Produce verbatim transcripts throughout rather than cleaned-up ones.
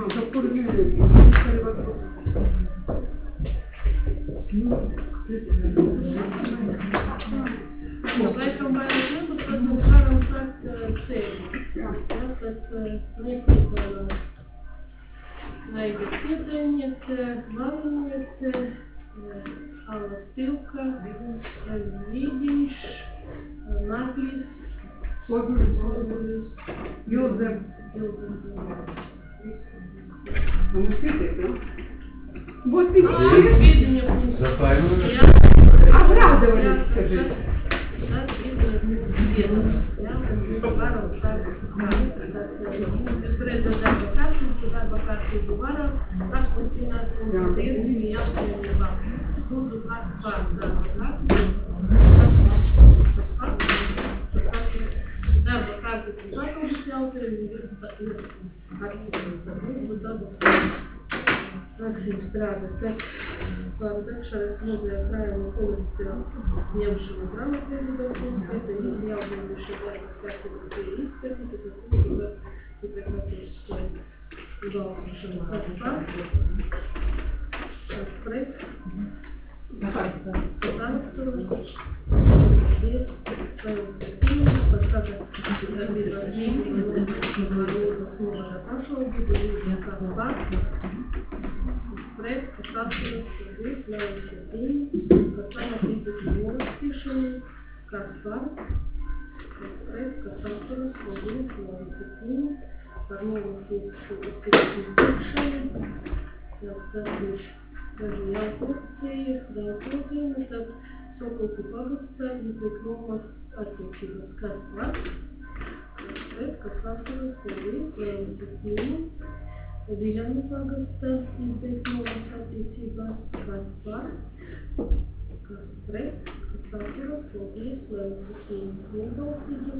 Aha, tā kur nē, tas arī var būt. Laikam vairāk nebūs, tad mēs varam sākt sēdi. Jā, tad neizpildās Laiga Ciedreniece, Valiniece, Alla Stilka, Vīdiņš, Naglis, Ogulis, Ilze. Ilze. Mums pietiek, jā? Вот видишь, Вīdiņa būs. Запаиваешь? Обрадовались, скажи. Tad Vīdiņa būs viena. Jā, tad mēs varam sākt strādāt. Tad es redzēju darba kārtību, darba kārtību varam apstiprināt un tad iesmīgi jāpieņem vārdu. Lūdzu, vārds vārds darba kārtību. Tas pats. Tas pats. Darba kārtību papildus jautājumu. Tad lūdzu darba sāksim strādāt. Tad par Dakšaras muzeja krājuma kolekciju ņemšanu grāmatvedībā izskata, visi jautājumi šī darba kārtības bija izskatīti, tad lūdzu var tikai katrs balsošanu. Kas par? Kas pret? Kas atturas? Paldies. Septiņi. Pat tagad darbības ņemšanu lūdzas novaļa pašvaldība, lūdzu kas par? Pret, kas atturas, paldies, ļauj septiņi, kas saņem līdzekļu norakstīšanu, kas par, kas pret, kas atturas, paldies, ļauj septiņi, par norakstu uzskatīšanu teikšanu, tad būs daži jākorekcija, jākodzina, tad Sokolku pagastā izliek nomaksas attiecības, kas par, kas pret, kas atturas, paldies, ļauj septiņi, Viļaņu pagasta izbeigt nomas attiecībās, kas par, kas pret, kas atturas, paldies, lai septiņi nebalsīgi.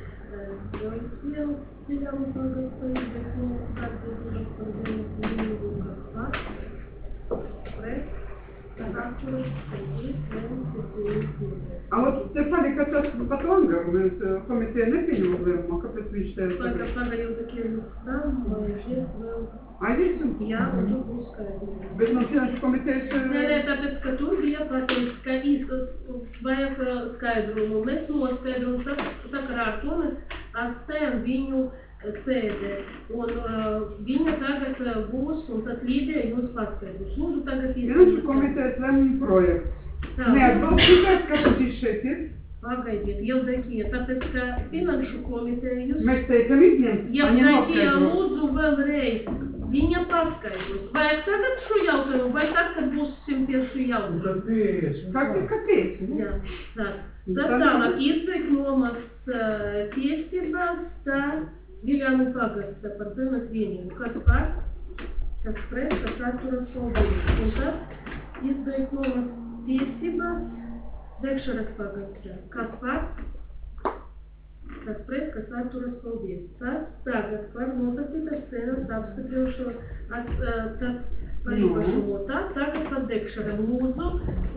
Joļpil Viļaņu pagasta izbeigt nomas attiecībās par zemes vienību, kas par, kas pret, kas atturas, paldies, lai septiņi nebalsīgi. А вот Стефани хотят потом говорить, комитет не принял лēmumu, kāpēc viņš te... Paga, paga jau takiem stam, aiziet vēl. Aiziesim? Jā, un tur būs skaidrs. Bet no finanšu komitejas... Nē, nē, tāpēc, ka tur bija pateikts, ka izkas vajag skaidrumu. Mēs noskaidrojam, sakarā ar to mēs atstājam viņu sēdē. Un uh, viņa tagad būs, un tad Līdija jums paskaidros. Lūdzu, tagad izskaidros. Finanšu komitejas lēmumu projekts. Neatbalstītājs, kāpēc viņš šeit ir? Pagaidiet, Jevdokija, tāpēc, ka finanšu komiteja jūs... Mēs teicam izņemt, a ne Jevdokija, noskaidrot. lūdzu vēlreiz, viņa paskaidros. Vajag tagad šo jautājumu, vai tad, kad būsim pie šī jautājuma? Как ir kāpēc? Jā, tā. Tad tālāk izbeigt nomaksas tiesībās tā Viļaņu pagasta par zemes vienību. Kas par? Kas pret? Kas atturas, paldies. Un tad izbeigt nomaksas tiesībās Dakšaras pagastā. Kas par? Kas pret? Kas atturas, paldies. Tad tagad par notapītas cenas apstiprināšanu at, tad par īpašumu. Tad tagad par Dakšara lūdzu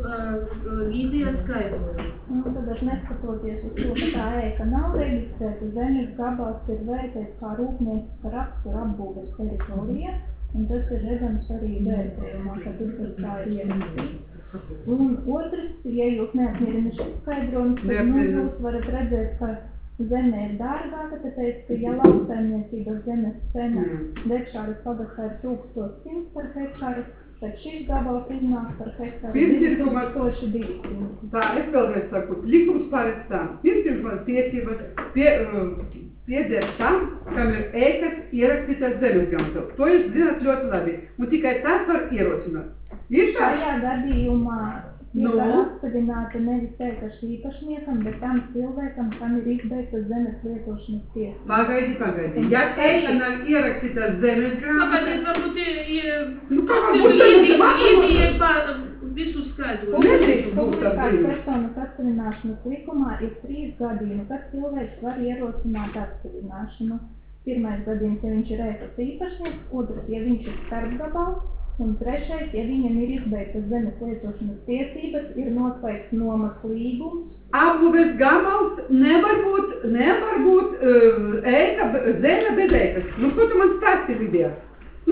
Līdija skaidrojumu. Nu, tad aš neskatoties uz to, ka tā ēka nav reģistrēta, zemes gabals ir vērtēts kā rūpnieciska rakstura apbūves teritorija, un tas ir redzams arī vērtējumā, ka tur tas tā ir ierakstīts. Un otrs, ja jūs neapmierina šis skaidrojums, tad nu, jūs varat redzēt, ka zeme ir dārgāka, tāpēc, ka ja lauksaimniecības zemes cena Dakšaras pagastā ir tūkstoš simts par hektāru, tad šis gabals iznāk par hektāru divi tūkstoši divi simti. Tā, es vēlreiz saku, likums paredz tā. Pirmstimšanas tiesības pie, pieder tam, kam ir ēkas ierakstītas zemes grāmatā. To jūs zināt ļoti labi. Un tikai tas var ierosināt. Šajā gadījumā tiek Nu? atstādināta nevis ēkas īpašniekam, bet tam cilvēkam, kam ir izbeigtas zemes lietošanas tiesības. Pagaidi, pagaidi. Ja ēka nav ierakstītas zemes grāmatā... Pagaidiet, varbūt Nu, kā Lūksim varbūt Līdijai visu skaidrojumu. Nedrīkst būt tas Publiskās brīdis. personas atstādināšanas likumā ir trīs gadījumi, kad cilvēks var ierosināt atstādināšanu. Pirmais gadījums, ja viņš ir ēkas īpašnieks, otrs, ja viņš ir starpgabals, un trešais, ja viņam ir izbeigtas zemes lietošanas tiesības, ir noslēgts nomas līgums. Apbūves gabals nevar būt, nevar būt uh, ēka, zeme bez ēkas. Nu, ko tu man stāsti, Lidija? Nu,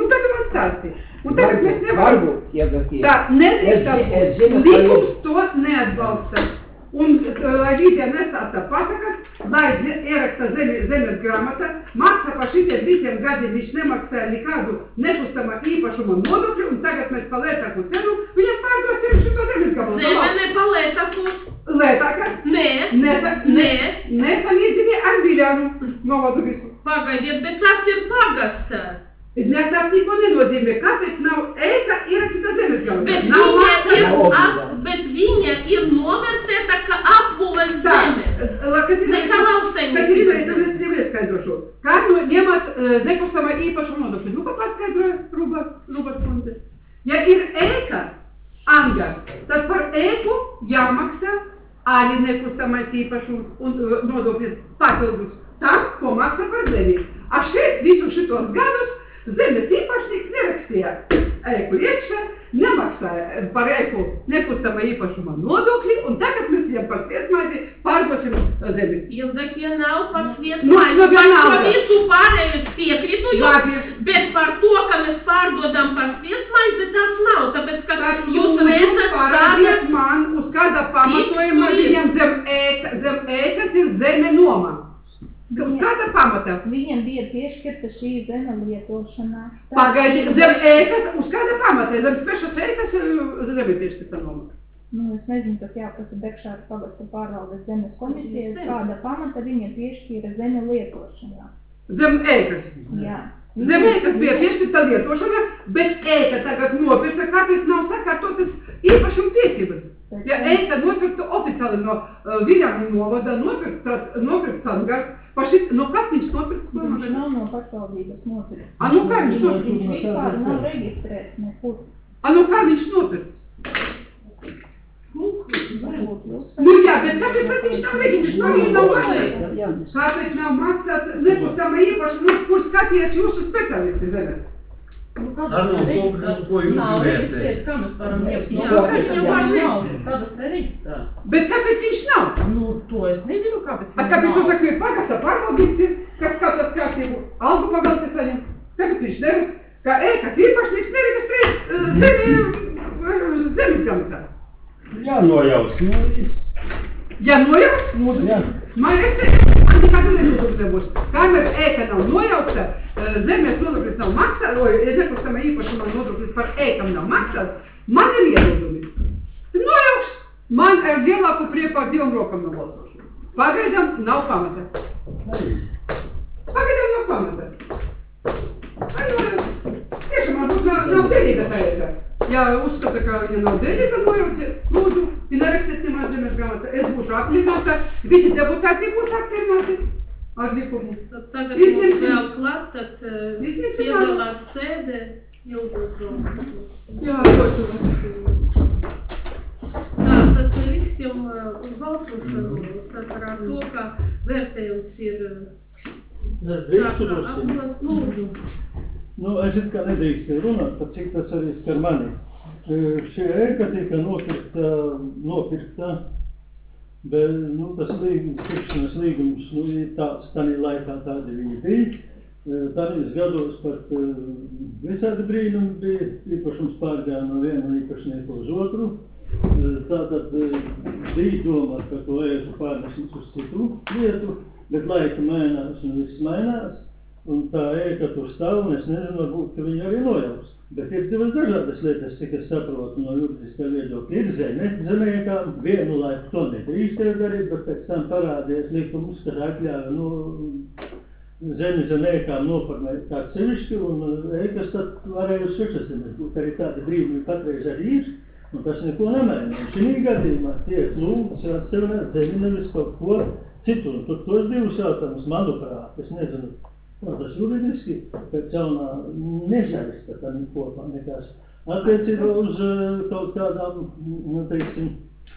stāstīju. Un tagad mēs nevaram... Varbūt, ja tas ir. Tā, nedrīkst tā Es- es zinu, būt. ka Likums to neatbalsta. Un, lai visiem nestāstā pasakas, lai ze- ieraksta zemi, zemes grāmata, maksā par šitiem visiem gadiem, viņš nemaksāja nekādu nekustamā īpašuma nodokļu, un tagad mēs pa lētāku cenu viņam pārdosim šito zemes gabalu. Zeme ne pa lētāku. Lētāka? Nē. Nē. Nē. Nesalīdzini ar Viļānu novadu visu. Pagaidiet, bet tas ir pagasta. Ne, tas neko nenozīmē. Kāpēc nav ēka ierakstīta zemes gabalā? Bet Nav viņa maksā. ir, Nav ap, obligāti. bet viņa ir novērtēta kā apbūves Tā, zeme. Katrīna, Nekā lauksaimniecības Katrīna, es zeme. tev ieskaidrošu. Kā nu ņemat uh, nekustamā īpašuma nodokļu? Nu, kā paskaidroja Rubas, Rubas kundze. Ja ir ēka, angars, tad par ēku jāmaksā arī nekustamais īpašums un uh, nodokļi papildus tam, ko maksā par zemi. A šeit visu šitos gadus zemes īpašnieks nerakstīja ēku iekšā, nemaksāja par ēku nekustamā īpašuma nodokļi, un tagad mēs viņam par sviestmaizi pārdosim zemi. Ilgākie nav par Nu, sviestmaizi, nu, par vienalga. šo visu pārēju es piekrītu Labi. jums, bet par to, ka mēs pārdodam par sviestmaizi, tas nav, tāpēc, ka Tad jūs lūdzu redzat parādiet tādas... man, uz kāda pamatojuma Fiksujiet. viņam zem, ēka, zem ēkas ir zeme noma. Uz kāda pamata? Viņiem bija piešķirta šī zeme lietošanā. Pagaidi, zem ēkas, uz kāda pamata? Zem svešas ēkas ir zeme piešķirta noma. Nu, es nezinu, tas jāprasa Bekšāra pagasta pārvaldes zemes komisija, uz kāda pamata viņa piešķīra zeme lietošanā. Zem ēkas. Jā. Zem ēkas bija piešķirta lietošana, bet ēka tagad nopirkta, kāpēc nav sakārtotas īpašuma tiesības. Ja ēka nopirkta oficiāli no uh, Viļānu novada, nopirktas, nopirkts angars, paši, no kas viņš nopirkts? Viņš nav no pašvaldības nopirkts. A, nu kā viņš Viņš nopirkts? vispār nav reģistrēts nekur. A, nu kā viņš nopirkts? Varbūt jūs... Nu jā, bet kāpēc tad viņš nav reģistrēts? Viņš nav, viņš nav maksāts. Kāpēc nav maksāts nekustamā īpašuma, nu, kur skaties jūsu speciālisti zemes? Ar no to, ko jūs Nav gribējāt reģistrēts, kā mēs varam ņemt no Jā, kāpēc viņam viņam var nav reģistrēt. kadastrē reģistrēts. Bet kāpēc viņš nav? Nu, to es nezinu, kāpēc A viņam kāpēc nav. jūs sakat, ir pagasta pārvaldnieks ir, kas skatās kārtību, algu pagalti saņem? Kāpēc viņš nevar, kā ēkas īpašnieks nereģistrē uh, zemi, uh, zemes grāmatā? Jā, nojauc. Nu, viss. Ja nojauc, Jā. man es man nekādu nezinu nebūs. Kamēr ēka nav nojaukta, uh, zemes nodoklis nav maksāts, vai nekustamā īpašuma nodoklis par ēkam nav maksāts, man ir iebildumi. Nojauks, man ar lielāku prieku ar divām rokām nav balsošu. Pagaidām nav pamata. Pagaidām nav pamata. Ai, nu, tiešām, varbūt nav, nav derīga tā ēka. Ja uzskata, ka viņa nav derīga, nojauciet, lūdzu, ja nerakstiet nemaz zemes grāmatā. Es būšu apmierināta, visi deputāti būs apmierināti ar likumu. Tad tagad Izņemsim. mums vēl klāt, tad uh, Izņemsim piedalās sēdē ilgos romas. Jā, protams. Tā, tad liksim uh, uz balsošanu sakarā ar to, ka vērtējums ir uh, Es tā drīkstu kā drusku. apmaz lūdzu. Nu, es it kā nedrīkstu runāt, pat cik tas arī skar mani. E, Šī ēka tika nopirkta, nopirkta, bet, nu, tas līgums, pirkšanas līgums, nu, ir tāds, tanī laikā tādi viņi bija. E, Tanīs gados pat e, visādi brīnumi bija, īpašums pārgāja no viena īpašnieku uz otru. E, Tātad e, bija domā, ka to ēku pārnesīs uz citu vietu, bet laika mainās un viss mainās. Un tā ēka tur stāv, un es nezinu, varbūt, ka viņi arī nojauks. Bet ir divas dažādas lietas, cik es saprotu no juridiskā viedokļa. Ir zeme, zemēkām vienu laiku to nedrīkstēja darīt, bet pēc tam parādījās likums, kad atļāva no zemi zemēkām noformēt kāds sevišķi, un ēkas tad varēja uz svešas zemes būt. Arī tādi brīvumi patreiz arī ir, un tas neko nemaina. Un šī gadījumā tiek lūgts atsevināt zemi nevis kaut ko citu, un tur tos divus jautājumus, manuprāt, es nezinu, kā tas juridiski, pēc jaunā nesaista tam kopā nekas. Attiecībā uz uh, kaut kādām, nu, teiksim,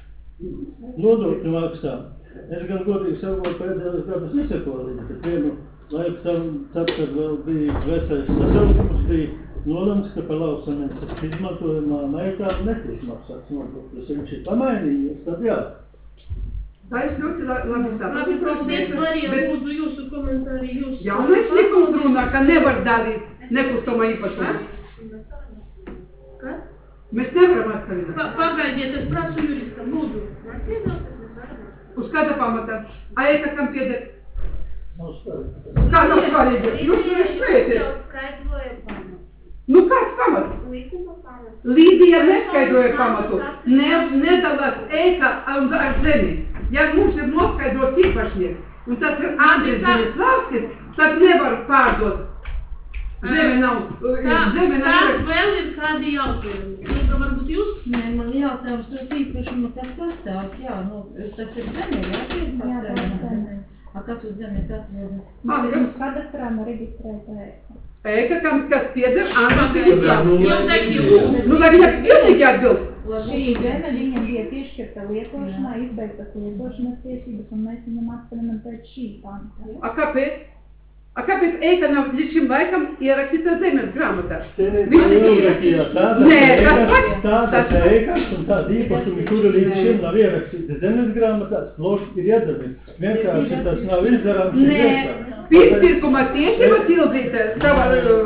nodokļu maksām. Es gan godīgi sakot, pēdējos gadus nesekoju līdzi, bet vienu laiku tam, tad, kad vēl bija vecais sasaukums, bija nolemts, ka par lauksaimniecības izmantojumā mērkām netiek maksāts nodokļus. Ja viņš ir pamainījies, tad jā. Tā es ļoti la- labi Labi, sapratu. paldies, Marija, Bet lūdzu jūsu komentāri, jūsu... jaunais likums runā, ka nevar dalīt nekustamā īpašuma. Kas? Mēs nevaram atsavināt. Pa, pagaidiet, es prasu juristam, lūdzu. Var piedalties, mēs varam. Uz kāda pamata? A ēka kam pieder? Nav svarīgi. Uz kāda svarīga? Jūs tur spējaties. jau skaidroja pamatu. Nu kāds pamats? Likuma pamatu. Līdija neskaidroja pamatu. Ne, nedalās ēka un ar zemi. Ja mums ir noskaidrots īpašnieks, un tas ir Andris Ziņaslavskis, tad nevar pārdot. Zeme nav, Tā, zeme tā nav. vēl ir kādi jautājumi. Ilga, varbūt jūs? Nē, man jautājums tos īpašumu, kas sastāvs, jā, nu, tas ir zeme, jā, tie ir Jā, tā ir zeme. A kas uz zemes atrodas? Andris, Kadastrā nav reģistrēta ēka. ēka, kam, kas pieder Andris Ziņaslavskis. Jevdekija, lūdzu. Nu, lai viņa pilnīgi atbild. Šī zeme viņam bija piešķirta lietošanā, izbeigtas lietošanas tiesības, un mēs viņam atceļam pēc šī panta. A kāpēc? A kāpēc ēka nav līdz šim laikam ierakstīta zemes grāmatā? Te Viņš ir Ilvekijā tādas Nē, tas ēkas, pats. tādas Tas pats. ēkas un tādi īpašumi, kuri līdz Nē. šim nav ierakstīti zemes grāmatās, ploši ir iedalīti. Vienkārši tas nav izdarāms. Nē, pirmstirkuma tiesības Ilzīte savā,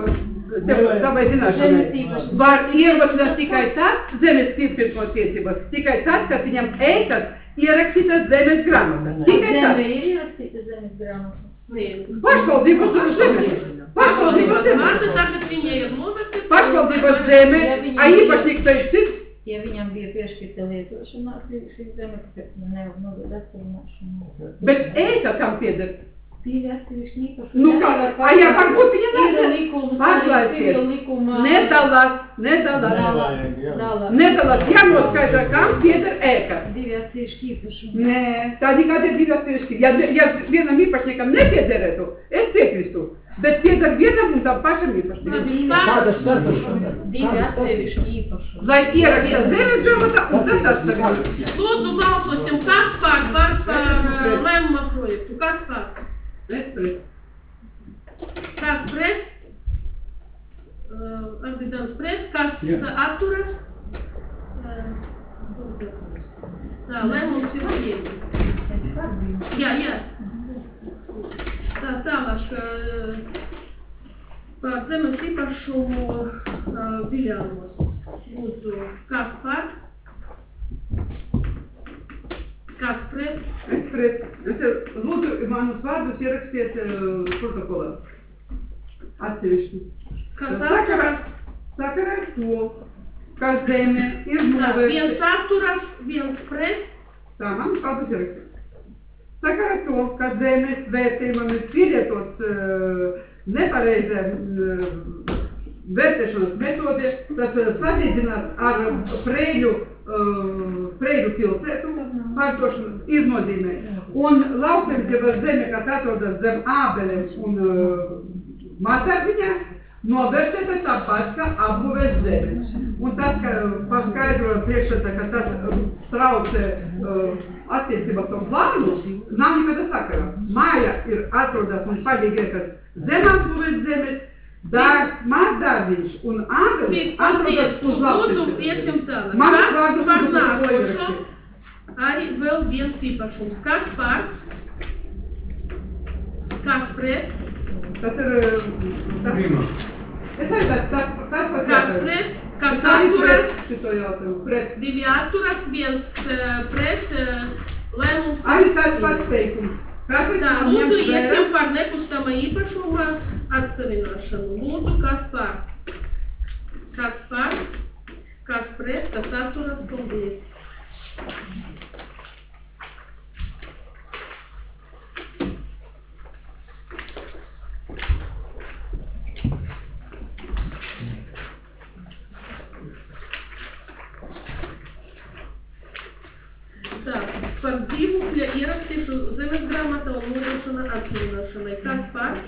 tev, savai zināšanai var ierosināt tikai tad zemes pirmstirkuma tiesības, tikai tad, kad viņam ēkas ierakstītas zemes grāmatā. Tikai tad. Zeme ir ierakstīta zemes grāmatā. Pašvaldības zemes. Pašvaldības zemes. Vārdi tagad viņa ir noverstīta. Pašvaldības zeme, a īpašnieks tai cits. Ja viņam bija piešķirta lietošanā, šī zeme, kāpēc man nevar nodot atcelināšanu? Bet ēka kam pieder? Divi atsevišķi īpašumi. Nu kā, a jā, varbūt viņa Ir nesaka. likums, Paklausies. ir likuma. Nedalās, nedalās. Nevajag, jā. Dalās. Nedalās, jānoskaidro, kam pieder ēka. Divi atsevišķi īpašumi. Nē, tā nekādi ir divi atsevišķi. Ja, ja vienam īpašniekam nepiederētu, es piekrīstu. Bet pieder vienam un tam pašam īpašniekam. Kādas starpības? Divi atsevišķi īpašumi. Lai ieraksta zemes grāmatā un tad atsevišķi. Lūdzu, balsosim, kas par, par, par uh, lēmuma projektu, kas par, Es pret. kas pret, uh, Ardidans pret, kas Jā. atturas. Uh, Tā, lēmums ir pieņemts. Jā, jā. Tā, tālāk uh, par zemes īpašumu uh, Viļānos. Lūdzu, kas par? Kas pret? Es pret. Es lūdzu manus vārdus ierakstiet uh, protokolā. Atsevišķi. Kas Sakarā, atturas? sakarā ar to, ka zeme ir Tā, viens novērsta. atturas, viens pret. Tā, man vārdus ierakstiet. Sakarā ar to, ka zemes vērtējumam ir pielietots uh, nepareizē uh, vērtēšanas metode, tas uh, salīdzinās ar Preiļu, uh, Preiļu pilsētu pārdošanas iznozīmē. Un lauksaimniecības zeme, kas atrodas zem Ābeles un uh, Mazarziņā, novērtēta tāpat kā apbūves zemes. Un tas, ka paskaidroja priekšsēdētāja, ka tas uh, traucē uh, attiecībā to plānu, nav nekāda sakara. Māja ir atrodas un paļīgākas zem apbūves zemes, dārs, mazdārziņš un Ābeles atrodas uz Lūdzu, lauksaimniecības iesim zemes. tālāk. Man Kas vārdus par un protokola nākošo? ierakstiet. Arī vēl viens īpašums. Kas par? Kas pret? Tas ir, tas, es arī tas, tas, tas pats Kas jautājums. pret? Kas Es arī atturas? pret šito jautājumu, pret. Divi atturas, viens uh, pret. Uh, lēmums. Arī tas pats teikums. Kāpēc Tā, man lūdzu, ņemt vērā? iesim par nekustama īpašuma atsevināšanu. Lūdzu, kas par? Kas par? Kas pret? Kas atturas? Paldies. Tā, par dzīvokļa ierakstīšu zemes grāmatā un nodošana atsevināšanai. Kas par?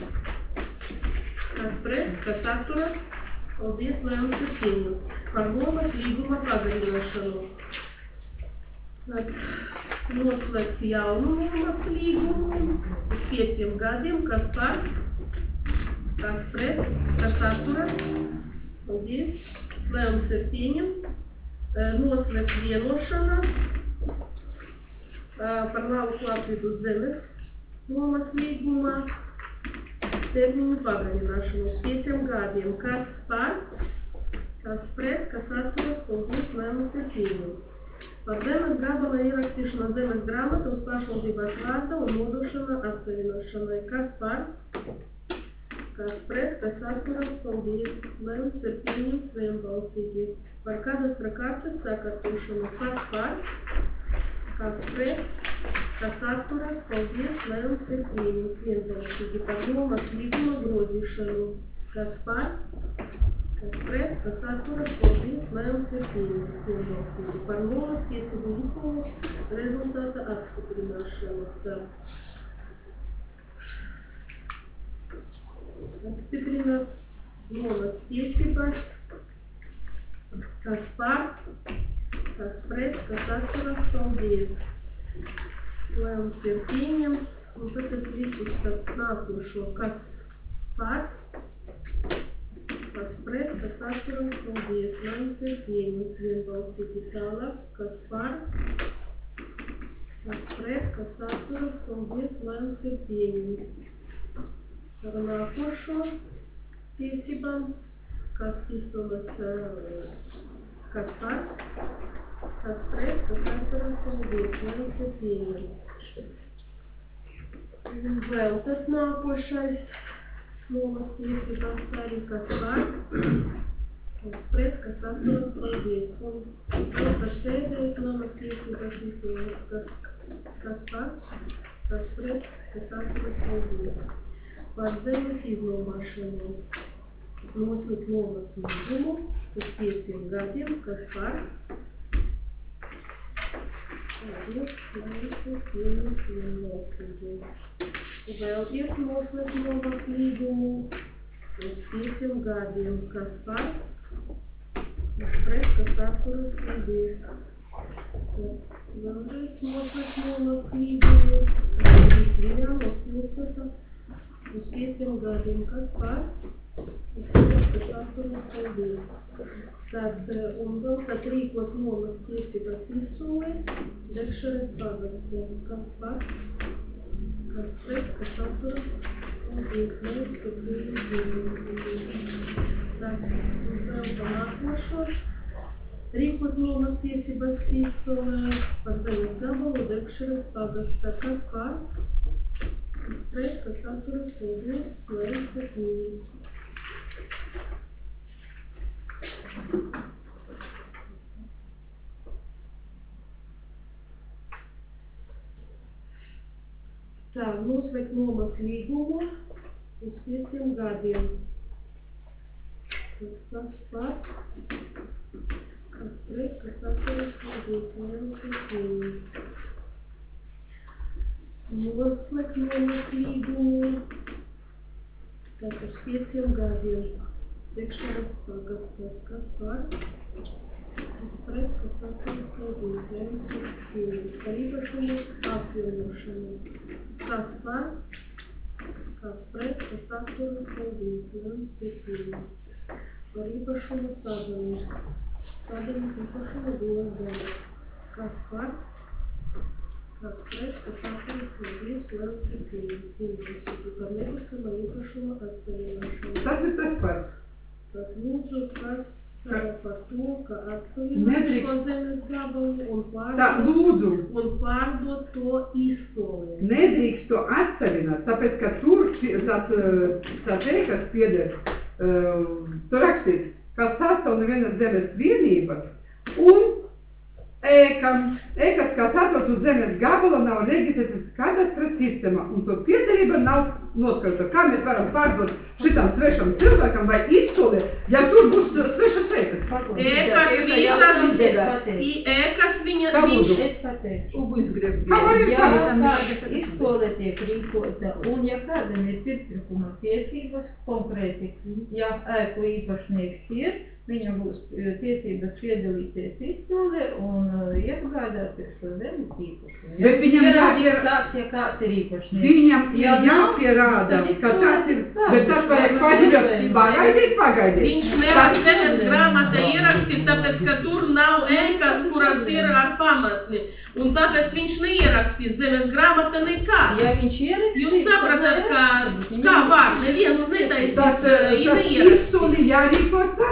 Kas pret? Kas atturas? Paldies, lēmums ir pieņemts. Par nomas līguma pagarināšanu. Tad noslēgt jaunu nomas līgumu uz pieciem gadiem. Kas par? Kas pret? Kas atturas? Paldies, lēmums ir pieņemts. Noslēgt vienošana par lauku apvidu zemes nomas līgumā termiņu pagarināšanu uz pieciem gadiem. Kas par? kas pret, kas atturas, paldies, lēmums ir pieņemts. Par zemes gabala ierakstīšanu zemes grāmatu uz pašvaldības vārda un nodošana atsevienošanai. Kas par? Kas pret, kas atturas, paldies, lēmums ir pieņemts vienbalsīgi. Par kadastra kartes sakārtošanu. Kas par? Kas pret, kas atturas, paldies, lēmums ir pieņemts vienbalsīgi. Par nomas līguma grozīšanu. Kas par? Kas pret, kas atturas, paldies, lēmums ir pieņemts vienbalsīgi. Par nomas tiesību likumu rezultāta apstiprināšanu. Tad apstiprināt nomas tiesības. Kas par, kas pret, kas atturas, paldies. Lēmums ir pieņemts. Un tad es visus tad nākošo, kas par, kas pret, kas atturas, paldies. Lēmums ir pieņemts vienbalsīgi. Tālāk, kas par, kas pret, kas atturas, paldies. Lēmums ir pieņemts. Par nākošo tiesībām, kas izturas, kas par, kas pret, kas atturas, paldies. Lēmums ir pieņemts. Un vēl tad nākošais nomas tiesībās arī, kas par, kas pret, kas atturas, paldies. Un otrs pēdējais nomas tiesībās izturas, kas, kas par, kas pret, kas atturas, paldies. Par zemes iznomāšanu noslēgt nomas līgumu uz pieciem gadiem, kas par, paldies, lēmums ir pieņemts vienbalsīgi. Vēlties noslēgt nomas līgumu uz pieciem gadiem, kas par, kas pret, kas atturas, paldies. Vēlreiz noslēgt nomas līgumu uz Viljānos pilsēta uz pieciem gadiem, kas par, kas pret, kas atturas, paldies. Tad, un vēl tad rīkot nomas tiesības izsolē, Dekšeres pagastē, kas par, kas pret, kas atturas, paldies, lēmums ir pieņemts. Tad, un vēl pa nākošo, rīkot nomas tiesības izsolē par zemes gabalu Dekšeres pagastē, kas par, kas pret, kas atturas, paldies, lēmums ir pieņemts. Tā, noslēgt nomas līgumu uz pieciem gadiem. Tad kas par, kas pret, kas atturas, paldies, lēmums ir pieņemts. Noslēgt nomas līgumu tad uz pieciem gadiem. Dekšeres pagastē, kas par, kas pret, kas atturas, paldies, lēmums ir pieņemts. Par īpašumu atjaunošanu. Kas par, kas pret, kas atturas, paldies, lēmums ir pieņemts. Par īpašumu sadalīt. Sadalīt īpašumu divas daļas. Kas par, kas pret, kas atturas, paldies, lēmums ir pieņemts. Vienbalsīgi par nekustamā īpašuma atsevienošanu. Tas ir tas pats. Tad lūdzu, kas par to, ka atsevieno šo zemes gabalu un pārdot, Tā, lūdzu, un pārdot to izsolē. nedrīkst to atsevināt, tāpēc, ka tur tas, tas ēkas pieder, tur rakstīts, ka sastāv nevienas zemes vienības un ēkam, ēkas, kas atrodas uz zemes gabala, nav reģistrētas kadastra sistēmā, un to piederība nav noskaidrota. Kā mēs varam pārdot šitam svešam cilvēkam vai izsolē, ja tur būs svešas ēkas? Ēkas viņas, ēkas viņa, Kā viņš, lūdzu? Es pateikšu. Kā var ir Ja savas? tā izsolē tiek rīkota un ja kādam ir pirkuma tiesības konkrēti, ja ēku īpašnieks ir, viņam būs tiesības piedalīties izsolē un iegādāties šo zemes īpašumu. Bet viņam jāpier- tāds, ja kāds ir īpašnieks. Viņam ir Ja nav, jāpierāda, tad ka tas ir, izsolē bet tas vajag paģirāt, pagaidīt, pagaidīt. viņš nevar zemes grāmatā ierakstīt, tāpēc, ka tur nav ēkas, kuras ir ar pamatni. Un tāpēc viņš neierakstīs zemes grāmatā nekā. Ja viņš ierakstīs, Jūs sapratat, ka kā var, neviens netaisīs, Tas, ja tas neierakstīs. izsoli jārīko savādāk.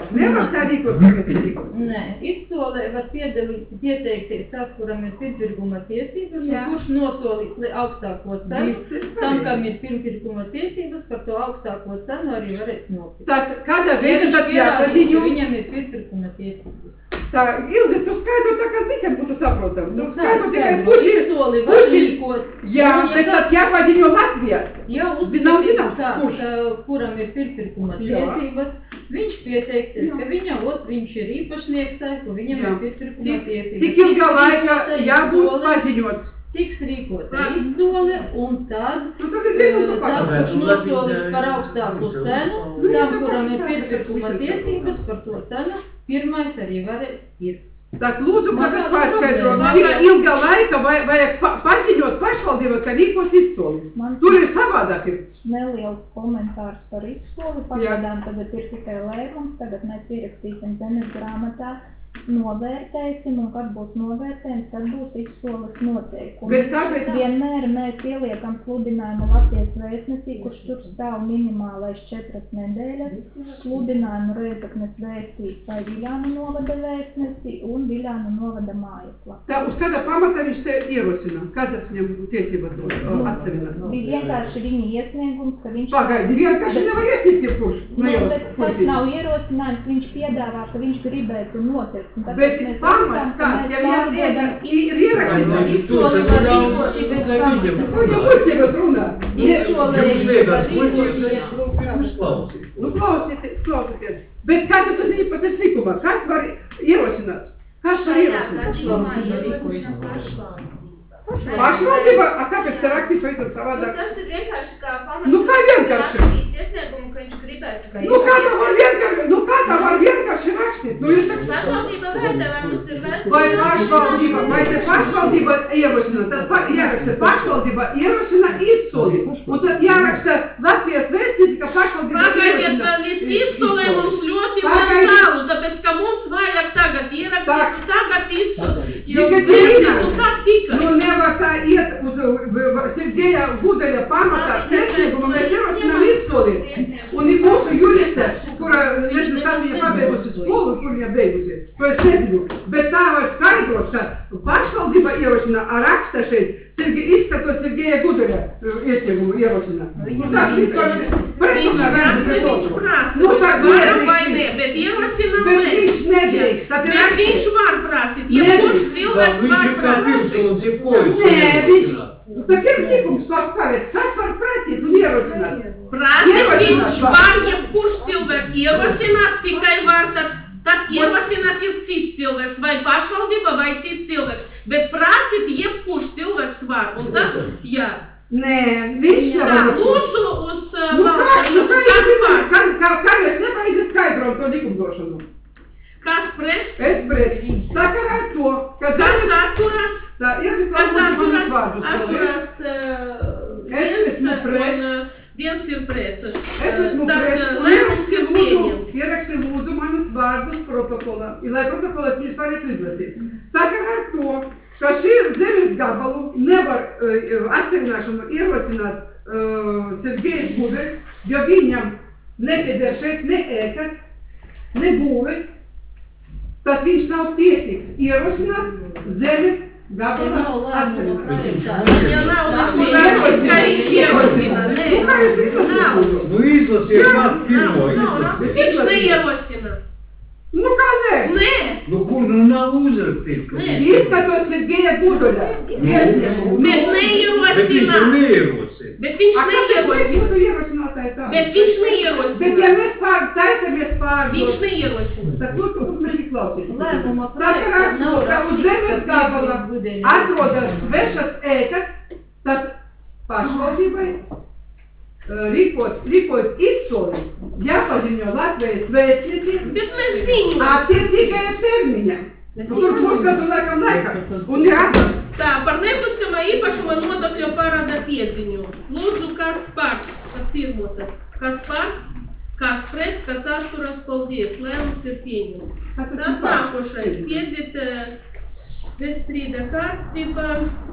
Nevar tā rīkot, kā mēs rīkot. Nē, izsolē var piedalīt, pieteikties tas, kuram ir pirmpirkuma tiesības, un Jā. kurš nosolīs li- augstāko cenu. Tam, kam ir pirmpirkuma tiesības, par to augstāko cenu arī varēs nopirkt. Tad kādā Ja veidā viņš tad pierādīs, ka jāpaziņo? viņam ir pirmpirkuma tiesības. Tā, Ilze, tu skaidro tā, kā citiem būtu saprotam. Tu Nu, skaidro tikai skaidro, kurš ir. izsoli var kurš ir- rīkot. Jā, Un, ja bet tad kāds- jāpaziņo Latvijā. Ja Nav uzskatīs zināms, tāds, kurš. ka, kuram ir pirmpirkuma Jā. tiesības, viņš pieteiksies, Jā. ka viņam, ot, viņš ir īpašnieks, tai, ka viņam Jā. ir pirmpirkuma Cik, tiesības. cik ilgā Tiks laika rīkota jābūt izsole, paziņots? Tiks rīkota izsole, un tad Nu, tad es zinu, eh, tu tas, pats. kurš nosolīs par augstāku cenu, Nu, tam, tu kuram ir pats pirmpirkuma saki, tiesības, par to cenu, pirmais arī varēs pirkt. Так, lūdzu, Man tagad kāda paskaidro, problēma? cik ilgā laika vai- vajag pa- paziņot pašvaldībai, ka rīkos izsoli. Man Tur ir savādāk. ir. neliels komentārs par izsoli. Pagaidām tagad ir tikai lēmums, tagad mēs ierakstīsim zemes grāmatā, novērtēsim, un kad būs novērtējums, tad būs izsoles noteikumi. Bet kāpēc? Vienmēr mēs ieliekam sludinājumu Latvijas vēstnesī, kurš tur stāv minimālais četras nedēļas, sludinājumu Rēzeknes vēstīs vai Viļānu novada vēstnesī un Viļānu novada mājaslapā. Tā, uz kāda pamata viņš te ierosina? Kādas viņam tiesības to atsevināt? Bija vienkārši viņa iesniegums, ka viņš... Pagaidi, vienkārši nevar iesniegt jebkurš. Nu, Nu, jau, bet kurš tas ir? nav ierosinājums, viņš piedāvā, ka viņš gribētu nopirkt. Un tāpēc Bet mēs pamats uzskatām, ka kāds, mēs ja viens pārdodam ēkas ir ierakstīts, Jā, Izsoli var rīkot tikai nu, grāmatā. jau muļķības runā. Izsolē Jums liekas, var muļķības, rīkot es lūdzu uzklausīt. Nu, klausieties, klausieties. Bet kā tu tas zini pēc likumā? Kas var ierosināt? Kas var Šajā ierosināt? gadījumā ierosina pašvaldība. Pašvaldība, a kāpēc te rakstīt pavisam Nu, savādāk? tas ir vienkārši kā pamats. Nu, kā vienkārši? Rakstīt iesniegumu, ka viņš gribētu. ka Nu, kā tā ir- var vienkārši, nu, kā tā var vienkārši rakstīt? Nu, jūs taču... Pašvaldība vērtē, vai mums ir vērts. Vai pašvaldība, vai te pašvaldība ierosina, tad pa, jāraksta pašvaldība ierosina izsoli. Un tad jāraksta Latvijas vēstnesī, ka pašvaldība Pagaidiet, vēl līdz izsolē mums ļoti vēl Pagaidiet. tālu, tāpēc, ka mums vajag tagad ierakstīt, un tagad izsoli. Tikai trīs. Nu, kas tika? Nu, nevar tā iet uz uh, Sergeja Gudaļa pamatā iesniegumu, mēs ierosinām izsoli. Un ir mūsu juriste, kura, nezinu, kad viņa pabeigusi skolu, kur viņa beigusi, to es nezinu. Bet tā var skaidrot, ka pašvaldība ierosina, a raksta šeit, Serge, izskatot Sergeja Gudaļa uh, iesniegumu ierosina. Nu, tas vienkārši Viņš pretrunā viens prasa, pret viņš otru. prasa, Nu, tā varam vai nedrīkst. ne, bet ierosinām Bet mēs. viņš nedrīkst, tad ir Bet rakstīt. viņš var prasīt, Nedrīkst. jebkurš Да, cilvēks viņš var ir kā prasīt. pilsonis, jebkojas. Nē, viņš, tak ir likums, kāpēc, kas var prasīt un ierosināt? Prasīt Ierosināt viņš var. var, jebkurš cilvēks ierosināt, tikai var tad, tad ierosināt ir cits cilvēks, vai pašvaldība, vai cits cilvēks. Bet prasīt jebkurš cilvēks var, un tas, jā. Nē, viņš Tā, nevar. lūdzu uz uh, Nu kā, nu balsošanu, kā kas jūs par, zināt, kā, kā, kā jūs nevarēsiet skaidrot to likumdošanu? kas pret, Es pret. Sakarā ar to, ka kas zemes, atturas, tā ir kas atturas, vārdus. atturas uh, Es viens, esmu pret. un uh, viens ir pret. Es esmu Tad, pret. uh, Un lēmums ieraksti ir lūdzu, pieņemts. ieraksti lūdzu manus vārdus protokolā, i lai protokolas jūs varētu izlasīt. Sakarā ar to, ka šī zemes gabalu nevar uh, atsevināšanu ierosināt uh, Sergejs Gudeļs, jo viņam nepieder šeit ne ēkas, ne būves, tad viņš nav tiesīgs ierosināt zemes gabala atsevināšanu. Ja nav Nu, rakstīts, ka viņš ierosina, Nu, nē. kā jūs izlasīt? Nav. lūdzu? Nu izlasiet, Jā, kāds pirmo Nav, nav izlasiet. rakstīts, viņš neierosina. Nu kā nē? Nē, Nu kur nu nav uzrakstīts, ka Nē. Izskatot Sergeja Gudeļa iesniegumu. bet Bet viņš neierosina. jau neierosina. Bet viņš A, kāpēc mēs neierosina. būtu ierosinātāji tādi? Bet viņš Bet ja neierosina. mēs pār, taisamies pār, Viņš neierosina. tad lūdzu uzmanīgi klausīties. Lēmuma Sakarā ar to, ka uz zemes gabala atrodas svešas ēkas, tad pašvaldībai uh, rīkot, rīkot izsoli, jāpaziņo Latvijas vēstnesī Bet mēs zinām. attiecīgajā termiņā. Nu, tur pusgadu laikam laikā. Un ir atrast. Tā, par nekustamā īpašuma nodokļa parāda pieziņu. Lūdzu, kas par, par pirmo tad. Kas par, kas pret, kas atturas, paldies. Lēmums ir pieņemts. Tas nākošais. Piedzīt bez strīda kārtība.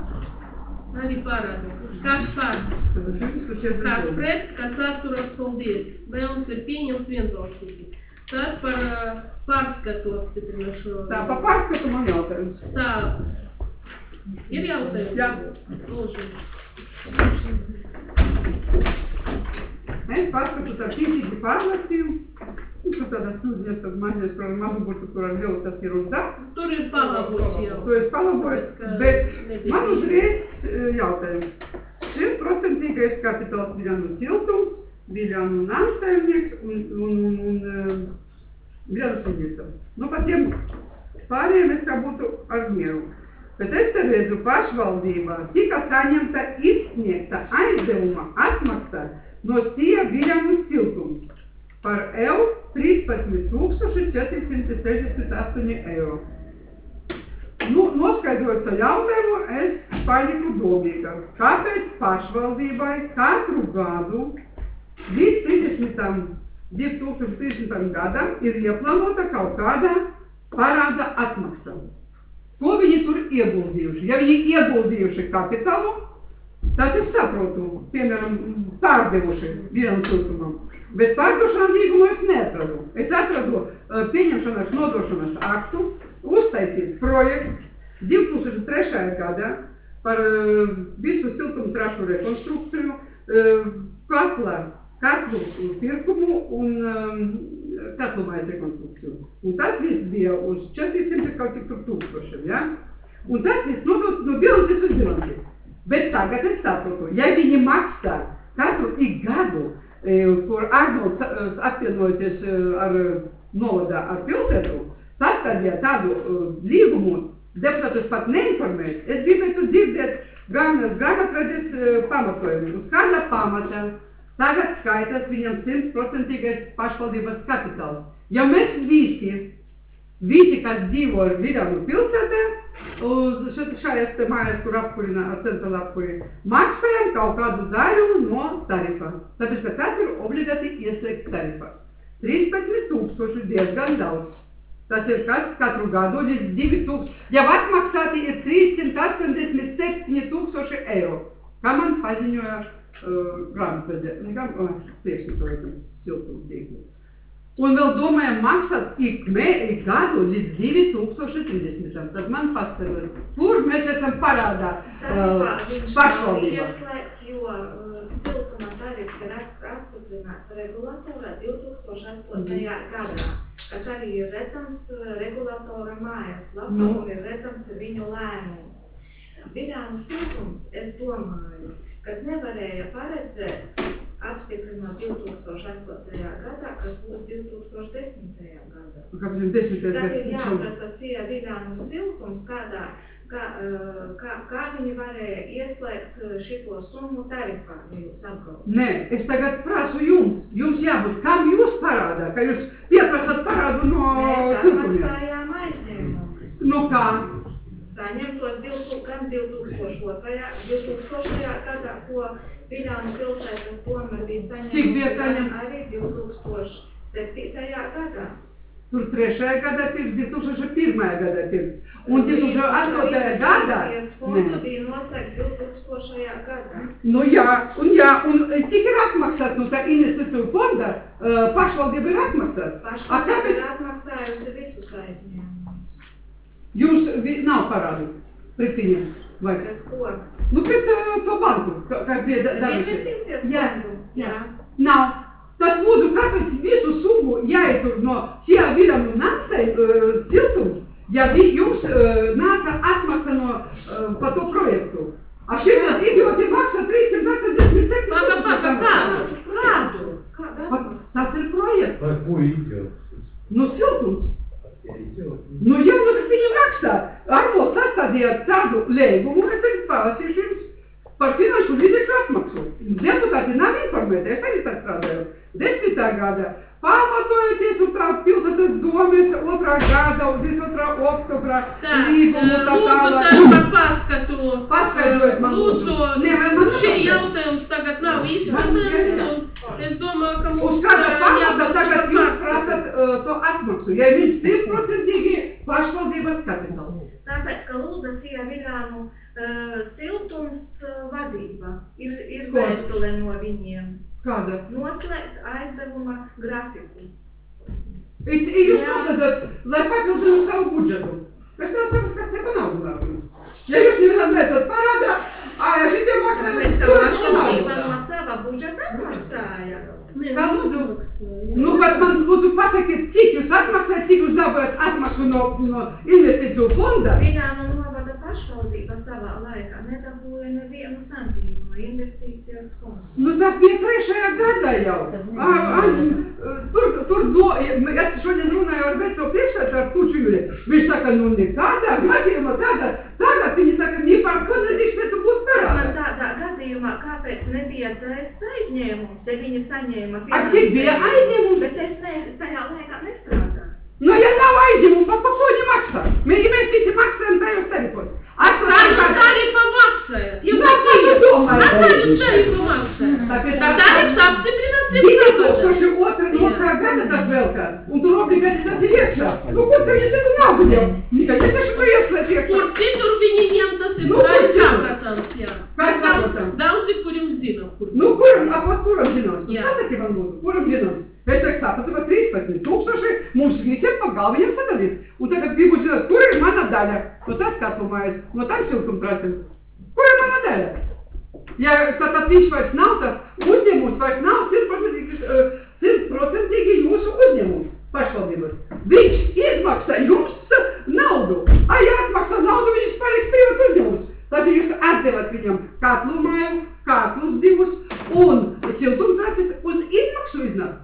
Arī parāda. Kas par, kas pret, kas atturas, paldies. Lēmums ir pieņemts vienbalsīgi. Tad par uh, pārskatu apstiprināšanu. Tā, pa pārskatu man jautājums. Tā. Ir jautājums? Jā. Lūdzu. Es pārskatu tā tīsīgi pārlasīju. Tur tādas nūdziņas, tad mazies par mazu burtu, kur ar lielu tas ir uzdā. Tur ir palabots jau. To es palaboju, bet man uzreiz jautājums. Simtprocentīgais kapitāls Viļānu siltums, Viļānu nāmsaimnieks un, un, un, un Viļānu sūdīca. Nu, par tiem pārējiem es kā būtu ar mieru. Bet es te redzu, pašvaldībā tika saņemta izsniegta aizdevuma atmaksa no Sija Viļānu siltums par eju trīspadsmit tūkstoši četri simti sešdesmit astoņi eiro. Nu, noskaidrot savu jautājumu, es paliku domīga, kāpēc pašvaldībai katru gadu līdz trīsdesmitam divi tūkstoši trīsdesmitam gadam ir ieplānota kaut kāda parāda atmaksa. Ko viņi tur ieguldījuši? Ja viņi ieguldījuši kapitālu, tad es saprotu, piemēram, pārdevuši vienam siltumam. Bet pārdošanā līgumu es neatradu. Es atradu pieņemšanas nodošanas aktu, uztaisīt projekts divi tūkstoši trešajā gadā par visu siltumtrašu rekonstrukciju, katla, katlu pirkumu un katlumājas rekonstrukciju. Un tas viss bija uz četrsimt kaut cik tūkstošiem, ja? Un tas viss nodots no bilances uz bilanci. Bet tagad es saprotu, ja viņi maksā katru ik gadu, kur Arnolds apvienojoties ar novadā ar pilsētu, sastādīja tādu līgumu, deputātus pat neinformēt. Es gribētu dzirdēt gan grāmatvedis pamatojumu, uz kāda pamata tagad skaitas viņam simtprocentīgais pašvaldības kapitāls. Ja mēs visi, visi, kas dzīvo Viļānu pilsētā, uz šajās te mājās, kur apkurina ar centrālu apkuri, maksājam kaut kādu daļu no tarifa. Tāpēc, ka tas ir obligāti ieslēgts tarifā. trīspadsmit tūkstoši diezgan daudz. Tas ir kas katru gadu līdz divi tūkstoši. Jau atmaksāti ir trīssimt astoņdesmit septiņi tūkstoši eiro. Kā man paziņoja uh, grāmatvede, nekam, uh, priekšniekam siltumtīklu. Un vēl domājam maksāt ik, me, ik gadu līdz divi tūkstoši trīsdesmitam. Tad man paskaidroja, kur mēs esam parādā uh, pašvaldībā. Ieslēgts, jo uh, siltuma tarifs ir apstiprināts regulatorā divi tūkstoši astotajā gadā, kas arī ir redzams regulatora mājaslapā Nu. un ir redzams viņu lēmums. Viļānu siltums, es domāju, kas nevarēja paredzēt apstiprināt divi tūkstoši astotajā gadā, kas būs divi tūkstoši desmitajā gadā. Kāpēc ir desmitajā Tad ir gadā? jāprasa Sija Viļānu siltums, kādā, kā, kā, kā viņi varēja ieslēgt šito summu tarifā, ja jūs apgalvojat. Nē, es tagad prasu jums. Jums jābūt, kam jūs parādā, ka jūs pieprasat parādu no Mēs siltumiem? atmaksājām aizņēmumus. No kā? Saņemtos gan divi tūkstoši otrajā, divi tūkstošajā gadā, ko Viļānu pilsētas doma bija Cik bija saņēmusi, gan saņemts? arī divi tūkstoši septītajā gadā. Tur trešajā gadā pirms, divi tūkstoši pirmajā gadā pirms. Un divi tūkstoši astotajā gadā? Fondu bija noslēgts divi tūkstošajā gadā. Nu jā, un jā, un cik ir atmaksāts no tā investīciju fonda, uh, pašvaldība ir atmaksāts. A Pašvaldība kāpēc ir atmaksājusi visus aizņēmumus. jums vi- nav parādu pret viņiem? Vai? Pret ko? Nu, pret uh, to banku, ka- kas bija da- darījuši. Investīcijas Jā, fondu? jā. Nav. Tad lūdzu, kāpēc visu summu jāietur no Sija Viļānu nāmsai uh, siltums, ja vi, jums uh, nāca atmaksa no uh, pa to projektu? A šitas idioti maksā trīssimt astoņdesmit septiņi Paga, paga, kādu? tūkstoši. Kādu? Kāda Pa- atmaksa? Tas ir projekts. Par ko idiots? Nu, siltums. Ja idiots. Nu, jā, nu, tad viņi maksā. Arnolds sastādīja tādu līgumu, es tagad palasīšu jums par finanšu līdzekļu atmaksu. Deputāti nav informēti, es arī tā strādāju. Desmitā gada pamatojoties un tā pilsētas domes otrā gada un visotrā oktobra Tā, līgumu tā lūdzu tālāk. tad par pārskatu. Paskaidrojiet man, Lūdzu, Nē, man- man šī nepasaka. jautājums tagad nav izskatāms, un es domāju, ka Uz mums kāda ā, pamata jābalso tagad par jūs pārskatu. prasat uh, to atmaksu, ja viņš simtprocentīgi pašvaldības kapitāls? Tāpēc, ka lūdza Sija Viļānu uh, siltums uh, vadība. Ir, ir Ko? vēstule no viņiem. Kāda? Noslēgt aizdevuma grafiku. it jūs nodedat, lai papildinu savu budžetu. Es tev saku, kas te pa naudu nākam. Ja jūs nevienam nesat parādā, ā, šitie maksā, Bet tur tev es pa naudu. pašvaldība no sava budžeta atmaksāja. Kā lūdzu? Nu, bet man lūdzu pasakiet, cik jūs atmaksājat, cik jūs dabājat atmaksu no, no investīciju fonda? Vidāna novada pašvaldība savā laikā nedabūja nevienu santīmu no investīcijas fonda. Nu, tas bija trešajā gadā jau. A, a, tur, tur do, es šodien runāju ar veco priekšsēdētāju ar Kuču Juri. Viņš saka, nu, nekādā gadījumā tādā, tagad viņi saka, ni par ko nedrīkstētu būt parādā. Tādā gadījumā, kāpēc nebija dzēsts aizņēmums, te viņi saņēma A cik bija aizņēmums? Bet es ne, tajā laikā nestrādāju. Nu, ja nav aizņēmumu, pa, pa ko viņi maksā? Mēs, mēs visi maksājam tajos tarifos. Какие тарифы maksājat? Nu, ko tu domā? Какие тарифы maksājat? Tāpēc Tarifs apstiprināts divi iepriekšējā tūkstoši otrā gada tas vēl kā. Un tur obligāti tas ir iekšā. Nu, kur tu viņi tādu naudu ņem? Nikā, ja taču tu ieslēdz iekšā. Kur citur viņi ņem, tas ir Nu, kur kā citur? protams, jā. Kā Mēs daudz, protams? daudzi, kuriem zinām, kur. Nu, kuram, apot kuram zināms? Jā. Pasaki man lūdzu, kuram zināms? Es saku, tāpat pa trīspadsmit tūkstoši mums visiem pa galviņam sadalīt. Un tagad gribu zināt, kur ir mana daļa? No tas katlumājas, no tam siltumtrasim. Kur ir mana daļa? Ja tātad viņš vairs nav tas uzņēmums, vairs nav simtprocentīgi jūsu uzņēmums pašvaldības. Viņš izmaksā jums naudu. A, ja atmaksā naudu, viņš paliks privāts uzņēmums. Tad jūs atdevat viņam katlumāju, katlus divus un siltumtrasis uz izmaksu iznāk.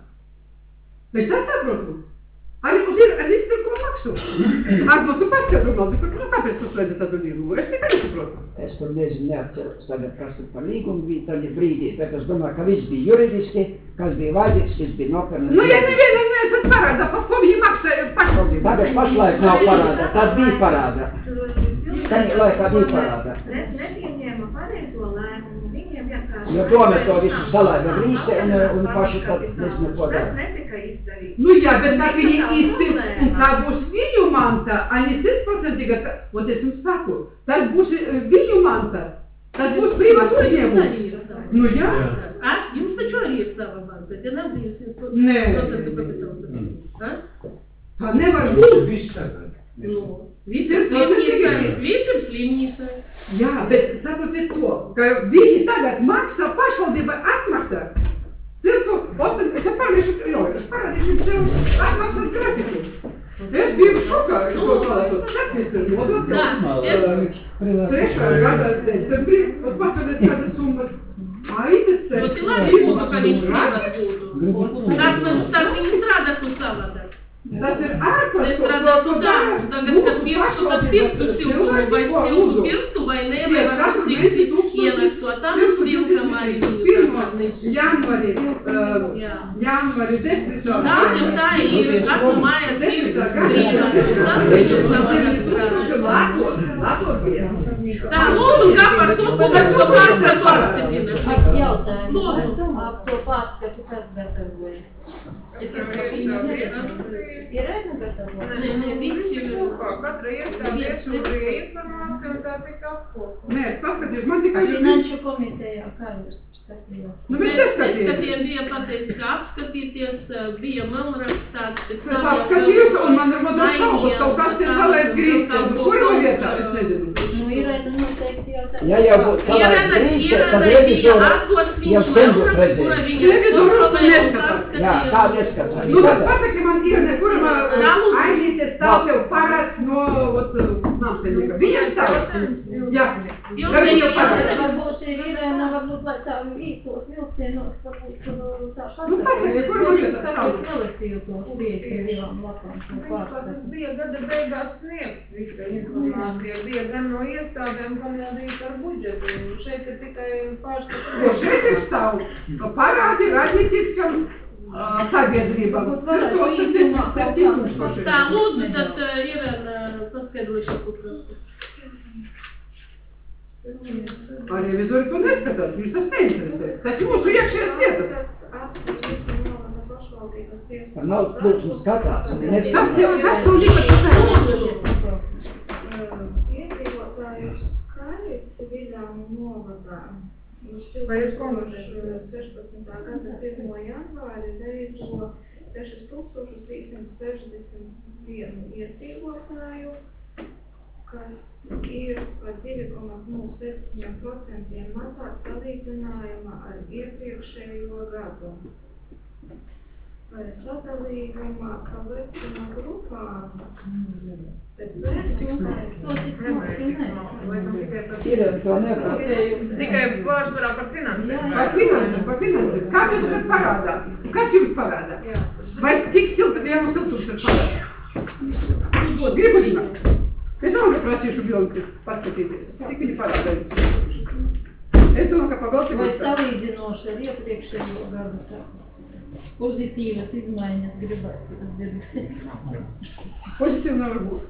Es tā saprotu. Arī uz ir ar izpirkuma maksu. Arno, tu paskatru man, nu kāpēc tu slēdzi tādu līgumu? Es tikai nesaprotu. Es tur nezinu, neatceros tagad, kas tur par līgumu bija tajā brīdī, bet es domāju, ka viss bija juridiski, kas bija vajadzīgs, viss bija nopelnīts. Nu, ja nevienam neesat parādā, pa ko viņi maksā pašvaldību? Tagad pašlaik nav parādā, tad bija parādā. Tajā laikā bija parādā. Ne, nepieņēma pareizo lēmumu, viņiem vienkārši... Jo tomēr to visu salaida grīse un, un paši tad nezinu, ko Tas dara. netika izdarīts. Nu jā, bet kā viņi izpirks, un tā būs viņu manta, a ne simtprocentīga, un es jums saku, tas būs viņu manta, tas būs privāts uzņēmums. Nu jā. A? Jums taču arī ir sava banka, te nav divdesmit Nē. procentu kapitāla. Tā nevar būt. Viss tagad. Nu, viss ir slimnīca, viss ir slimnīca. Jā, bet saprotiet to, ka viņi tagad maksā, pašvaldībai atmaksā. Cirku, es parādīšu, jo, es parādīšu tev atmaksas grafiku. Es biju šokā, es to kalētu. Tas viss ir nodots jau. Da, es... Trešā gada decembrī, un paskatīt kādas summas. Aitas Ļoti labi būtu, ka viņš privāts būtu. Tas man starp viņi strādātu savādāk. Tas ir ārpus Es strādātu tā, tagad, kad pirkstu, tad pirkstu siltumu, vai siltu pirkstu, vai ne, vai varbūt cik ienāktu, tam vilkam arī viņu tāpēc. Janvārī, Jā. janvārī desmitā. Tas jau tā ir, katru mājas ir brīvās, tas viņu savādāk strādā. Tā, lūdzu, kā par to publisko pārskatu apstiprina. Jautājums. Lūdzu. Ap to pārskatu kas gatavoja? Es saprotu, viņa negatavoja. Ir ēna gatavoja? Nē, nē, visi ir. Katra iestāde iesūtīja informāciju un tā tika apkopota. Nē, es paskatījos, man tikai... Finanšu komitejā, kā jūs skatījāt? Nu, mēs Mēs neskatījām. neskatījām, bija pateikts, ka apskatīties, bija melnrakstāts, pēc Es apskatījos, un man ir vados šaubas, kaut kas te salēs grīstē. Kurā vietā? Es nezinu. Nu, ir ēna noteikti jau tā. Ja jau būtu salaida grīse, tad revizora jau sen būtu redzējis. Revizors tu neskatās. Jā, tā neskatās. Nu, tad pasaki man, Irene, kuram ainīte stāv tev parāds no, ot, namsēļnieka. Viņam stāv? Jā. Jums ir Jā, varbūt ir Irēna, varbūt, lai tā īstos vilcienos, varbūt tur tā Nu, pasaki, kur man vietā stāv? Es nelasīju tos pieci divām lapām šo Tas pārskatu. bija gada beigās sniegts visa informācija. Bija gan no iestādēm, gan arī par budžetu. Šeit ir tikai Jo pārskatu. šeit ir stāv parādi radnieciskam sabiedrībām. Varbūt varētu īsumā kaut kā tūkstoši. Tā, lūdzu, tad ir paskaidrošu putrastu. Arī revizori to neskatās, viņš tas neinteresē. Tas mūsu iekšējās lietas. Par naudas plūksmu skatās, un Kas neskatās. tev, kas tev lipa patērēt? Iedzīvotāju skaits Viļānu novadā. Vai ir konkurss? sešpadsmitā gada pirmo janvāri veido sešus tūkstošus trīssimt sešdesmit vienu iedzīvotāju, kas ir par divi komats nulle septiņi procenti mazāk salīdzinājumā ar iepriekšējo gadu. Sadalījumā pa vecuma grupām pēc bērnu Ir to nevar. Tikai pārsvarā par finansēm. Par finansēm, par finansēm. Kā tas ir parādā? Kas jums parādā? Vai cik silta, vienu siltums ir parādā? Gribu zināt. Es domāju, ka prasīšu Bjonki paskatīties, cik viņi parādā jums. Es domāju, ka pagalti Vai būs tā. salīdzinoši ar iepriekšējo gadu tā? Pozitīvas izmaiņas gribētu dzirdēt. Pozitīvi nevar būt.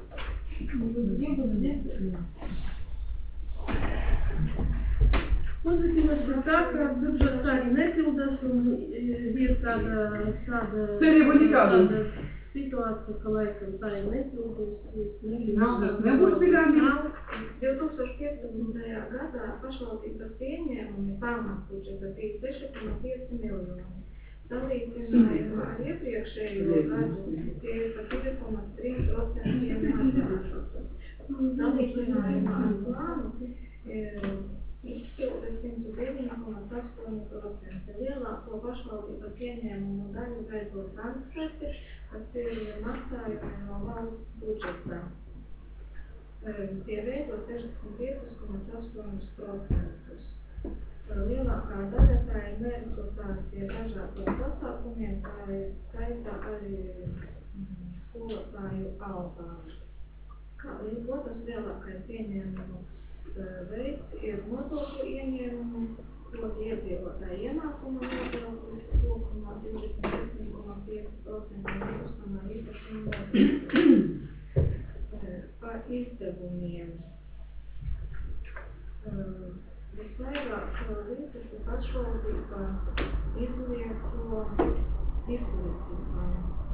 Pozitīvas ir tā, ka budžets arī nepildas un ir tāda, tāda, Cerību nekādu. tāda situācija, ka laikam tā ir nepildusies. Nebūs piļāņiem. divi tūkstoši piecpadsmitajā gadā pašvaldības ieņēmumi pamatbudžeta bija seši komats pieci miljoni. Salīdzinājumā ar iepriekšējo gadu tie ir par divi komats trīs procenti mazāk. Salīdzinājumā ar plānu izpilde simt deviņi komats astoņi procenti. Lielāko pašvaldības ieņēmumu daļu veido transporti, kas ir maksājumi no valsts budžeta. Tie veido sešdesmit pieci komats astoņi procenti. Lielākā daļa tā ir mērķotā pie dažādiem pasākumiem, tā ir skaitā arī skolotāju algām. Kā otrs lielākais ieņēmumu veids ir nodokļu ieņēmumu, proti iedzīvotāju ienākuma nodoklis kopumā divdesmit septiņi komats pieci procenti un nekustamā īpašuma nodoklis. Par izdevumiem. Visvairāk līdzekļu pašvaldība izlieto izglītībā.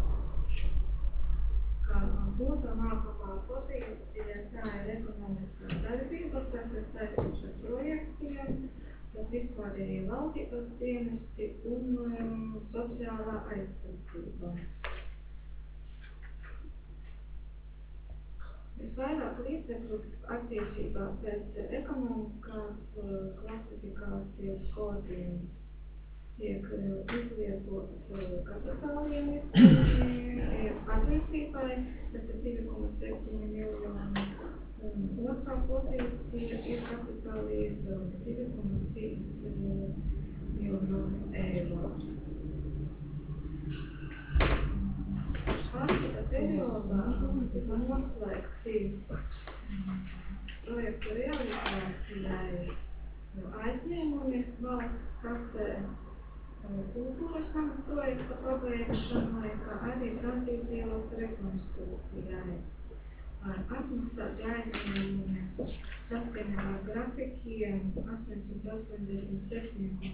Kā būtu nākamā pozīcija, tā ir ekonomiskā darbība, kas ir saistīta ar projektiem, tad vispārēji valdības dienesti un um, sociālā aizsardzība. Visvairāk līdzekļu attiecībā pēc ekonomiskās klasifikācijas kodiem tiek izlietots kapitāliem izdevumiem attīstībai, tas ir divi komats septiņi miljoni. Otrā pozīcija ir kapitāli izdevumi divi komats trīs miljoni eiro. Pārskata periodā tika noslēgti projektu realizācijai aizņēmumi valsts kasē kultūras nama projekta pabeigšanai, kā arī Francijas ielas rekonstrukcijai. Atmaksāti aizņēmumi saskaņā ar grafikiem astoņsimt astoņdesmit septiņi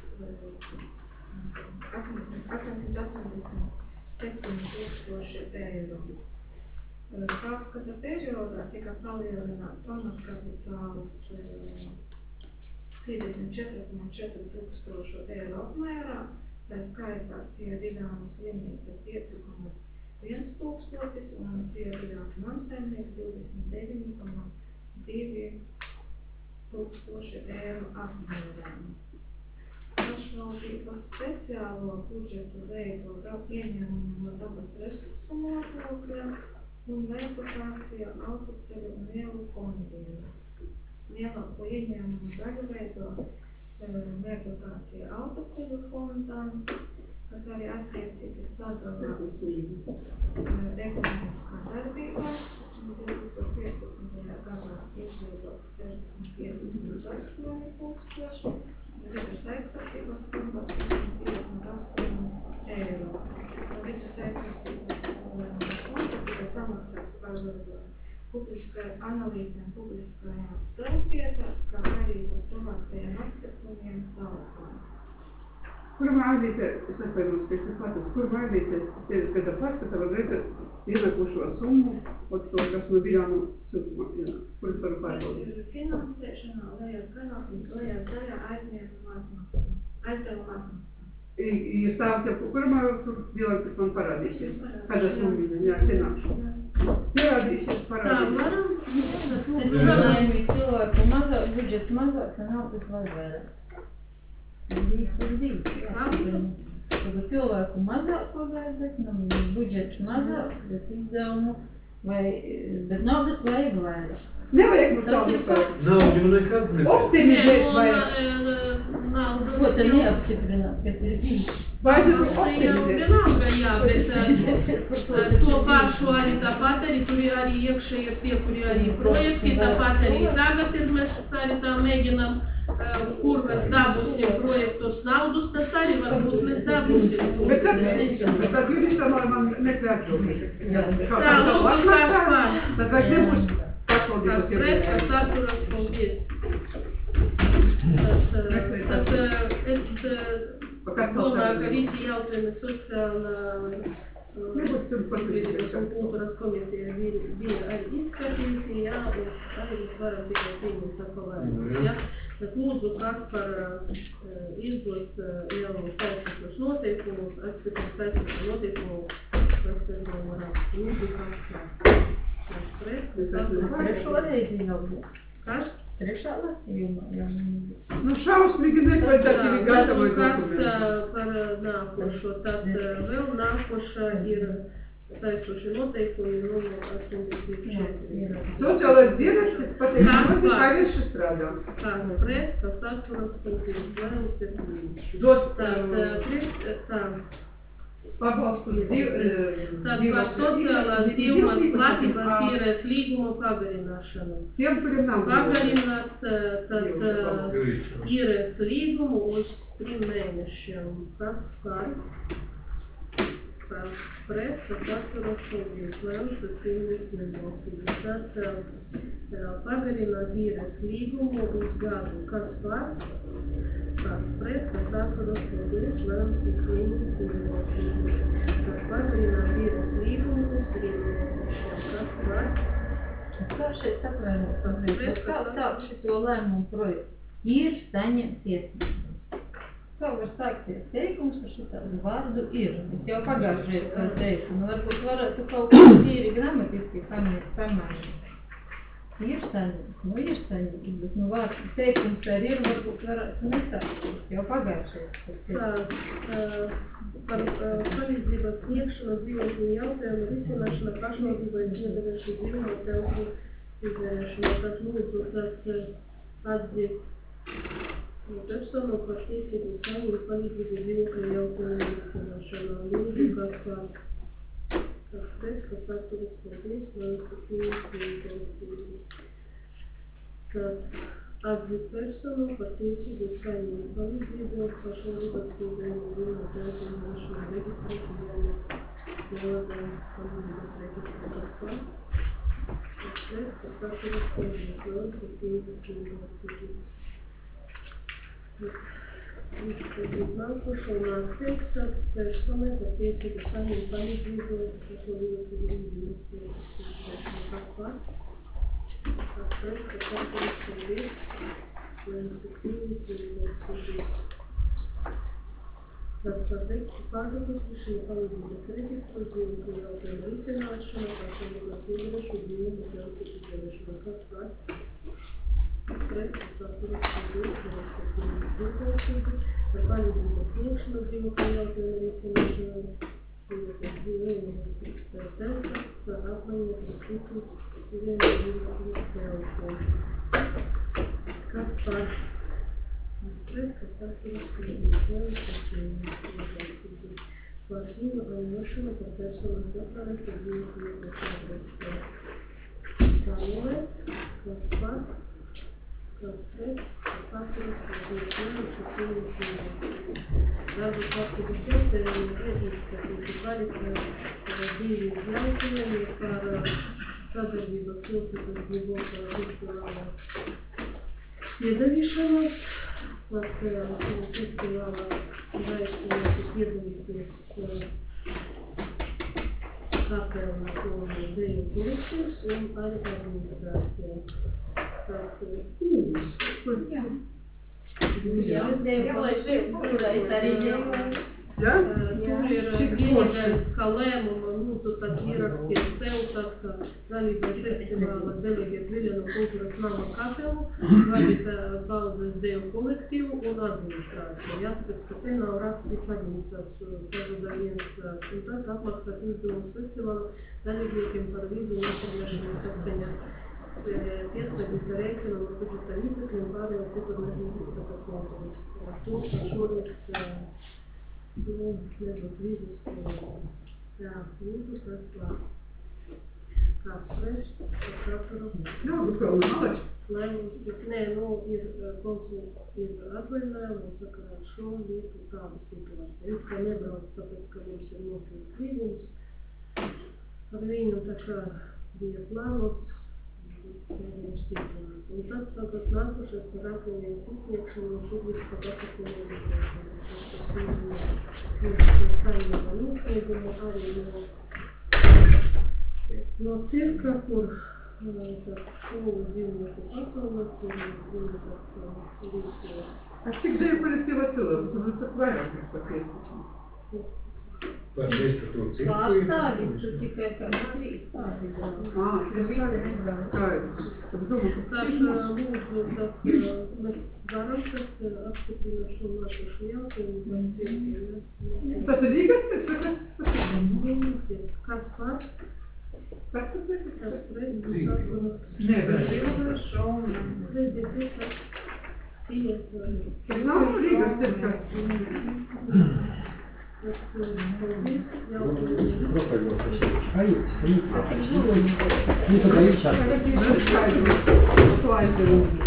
tūkstoši eiro. Pārskata periodā tika palielināts pamatkapitāls trīsdesmit četri komats četri tūkstošu eiro apmērā, tā skaitā tie ir Vidānas slimnīca pieci komats viens tūkstotis un tie ir namsaimnieks divdesmit deviņi komats divi tūkstoši eiro apmērā. Pašvaldības speciālo budžetu veido ieņēmumu no dabas resursu nodokļa un vegetācija, autoceļu un ielu fondiem. Lielāko ieņēmumu daļu veido vegetācija autoceļu fondām, kas arī attiecīgi sadalās ekonomiskā darbībā. divi tūkstoši piecpadsmitajā gadā izveidots sešdesmit pieci komats astoņi tūkstoši, vidas aizsardzības fondā trīssimt piecdesmit astoņi eiro. Vidas aizsardzības fonda tika samaksāts par publiskai analīzēm publiskajās telpvietās, kā arī par savāktajiem atkritumiem telpām. Kur mērīte, es atvainojos, ka esi klātas, kur mērīte tevis gada pārskata var redzēt ienākušo summu od to, kas no Viļānu siltumā ienāk? Kur es varu pārbaudīt? Finansēšanā lejas daļā, lejas daļā aizņēmuma atmaksā, aizdevuma atmaksā. И, и ставте, kuram divi man parādīsies, kad es nominu, jā, zināšu. Pierādīsies, Tā, parādīsies. varam. Es domāju, ka cilvēku mazāk, budžets mazāk, ka naudas vairāk. Dīs uz dīs, jā. Tad cilvēku mazāk pagaidāt, nav budžets mazāk, bet izdevumu, vai, bet naudas vajag vairāk. Nevajag mums naudas vajag. Naudu nekad nevajag. Optimizēt Un, vajag. e, naudas Ko te jau- neapstiprināt, kas ir bijis? Vajadzētu Tas jau optimizēt. vienalga, jā, bet e, to pašu arī tāpat arī tur ir arī iekšējie tie, kuri arī projekti, tāpat arī tagad ir mēs arī tā mēģinām, e, kur mēs dabūsim projektos naudus, tas arī varbūt mēs dabūsim. Bet tad, bet tad juristam man netvērtu. Tā, lūdzu, kas par? Tad vairs nebūs Kas pašvaldības pret, kas iedzīvotājiem. atturas, paldies. Tad, e, tad e, es e, domāju, ka visi jautājumi sociālā Nebūs tur Izglītības un kultūras komiteja bija, bija arī izskatīti, jā, un arī mēs varam tikai pieņemt pakalējumus, jā. Bet lūdzu, kas par uh, izdot uh, jau saistītos noteikumus, apstiprināt saistītos noteikumus, kas ir jau varam. Lūdzu, kas par. Kas pret, kas atturas. Trešo reizi jau būs. Kas? Trešā lasījumā jau nebūs. Nu šausmīgi nekvalitatīvi gatavoju Kas dokumentus. uh, par nākošo, tad uh, vēl nākošā ir saistoši noteikumi numur astoņdesmit četri. Sociālais dienestis pateiks, Kas mums ir par? kā viņš strādā. Kas pret, kas atturas, paldies, varam septiņi. Dot Tad, uh, pret, tā, pabalstu div, tad par sociālās divas platības īres līgumu pagarināšanu. Tiem, kuriem nav. Pagarināt, uh, tad uh, Jurīts. īres līgumu uz trim mēnešiem. Kas par? Kas pret, kas atturas, paldies, varam septiņdesmit balsīs. Tad uh, pagarināt īres līgumu uz gadu. Kas par? Kas pret, kas atturas, paldies, varam septiņdesmit balsīs. Tad pagarināt īres līgumu uz trim mēnešiem. Kas par? Kā šeit atvainojas? Kā sāk šito lēmumu projektu? Ir saņemt tiesības. Kā var sākties teikums ar šitādu vārdu ir? Es jau pagājušajā to teicu. Nu, varbūt varētu kaut kā tīri gramatiski pamainīt. Ir saņemt, nu ir saņemt, bet nu vārds teikums ar ir varbūt varētu nesākties. Jau pagājušajā to teicu. Tā, par palīdzības sniegšanu dzīvokļu jautājumu risināšana pašvaldībai sniedavēšu dzīvumu telpu izvēršana. Tad lūdzu, tad atzīt personu par tiesību saņemt palīdzību dzīvokļu jautājumu risināšana. Lūdzu, kas par, kas pret, kas atturas, paldies, vai septiņdesmit balsīs. Tad atzīt personu par tiesību saņemt palīdzību pašvaldības sniedavēšu dzīvumu telpu izvēršana reģistrācijā. Jādara palīdzības reģistrā, kas par, kas pret, kas atturas, paldies, vai septiņdesmit balsīs. Nākošo nākties, tad personai par tiesību saņemt palīdzību pašvaldības izglītības izvēršana. Kas par? Kas pret, kas atturas, paldies, vai septiņdesmit balsīs. Tad par tekstu pārdošanu palīdzības registru dzīvokļu jautājumu risināšana, pašvaldības sniedavēšu dzīvumu telpu izvēršana. Kas par? Kas pret, kas atturas, paldies, vai septiņdesmit balsīs. Par palīdzības sniegšanu dzīvokļu jautājumu risināšanu, dzīvokļu dzīvokļu telpas, apmaiņa par citu dzīvokļu telpu. Kas par? Kas pret, kas atturas, paldies, vai septiņdesmit balsīs. Par ziņošanu par personas apraitu dzīvokļu telpu. Samuēt, kas par? Kas pret, kas atturas, paldies, vai septiņdesmit balsīs. Darba kārtības jautājumi ir izskatīti. Palika divi jautājumi par sadarbības pilsētas globālā festivāla piedalīšanos. Tad festivālā aicināti piedalīties kapelnas un deju kolektīvs un arī administrācija. Tad, Jā, es devu kolektīvu, es arī devu. Ja? Tur ir Cik pieņemts, ka lēmuma lūdzu tad ierakstiet sev tad, ka dalībai festivāla delegiet Viļeno kultūras nama kapelu, vadītā balzes devu kolektīvu un administrāciju. Jāskatās, ka te nav rakstīts administrāciju pavadājums, un tad apmaksāt izdevumus festivāla dalībniekiem par vīzu un informēšanu saskaņā. Piestāvīt ar rēķinu ar budžeta līdzekļiem pārējo citur neizskata konkuris. Ar to, ka šorīt Nu, nebūtu vīzes, jā, lūdzu, kas vārds. Kāds preš, kas atvaru. Jā, bet kā un malači. Lēmums, bet nē, nu, ir konsults, ir atvaļinājumi, sakarā ar šo lietu tādu situāciju. It kā nebrauc, tāpēc, ka mums ir nopietns līgums ar viņu, tā kā bija plānots, viņš situācija. Un tad tagad nākušas ar atvaļinājums izsniegšanu un publiska pasakuma izsniegšanu. Tas ir saimnieka noslēgumu arī no, no cirka, kur tad skolu dzīvnieku pasaules un dzīvniekas rīkoja. A cik deju kolektīva cilvēku? Tas ir vairāk nekā par piecdesmit. Par desmit cirku Pārstāvji, tu tikai kā trīs tādi. Ā, tas ir skaidrs. Tad domāju, ka Tad lūdzu, tad mēs varam tad apstiprināt šo nākošu jautājumu par cirku. tas ir Rīgas cirks, vai kas? Cirks. Kas par? Kas tas ir? Kas pret? Kas atturas? Nē, bet Redziet, ir tas pieta. tas nav Rīgas cirks. Tas paldies jautājumu. Aiz, rīkā. Nu, tad īšāk. Tas ir skaidrs. To aizdevumu.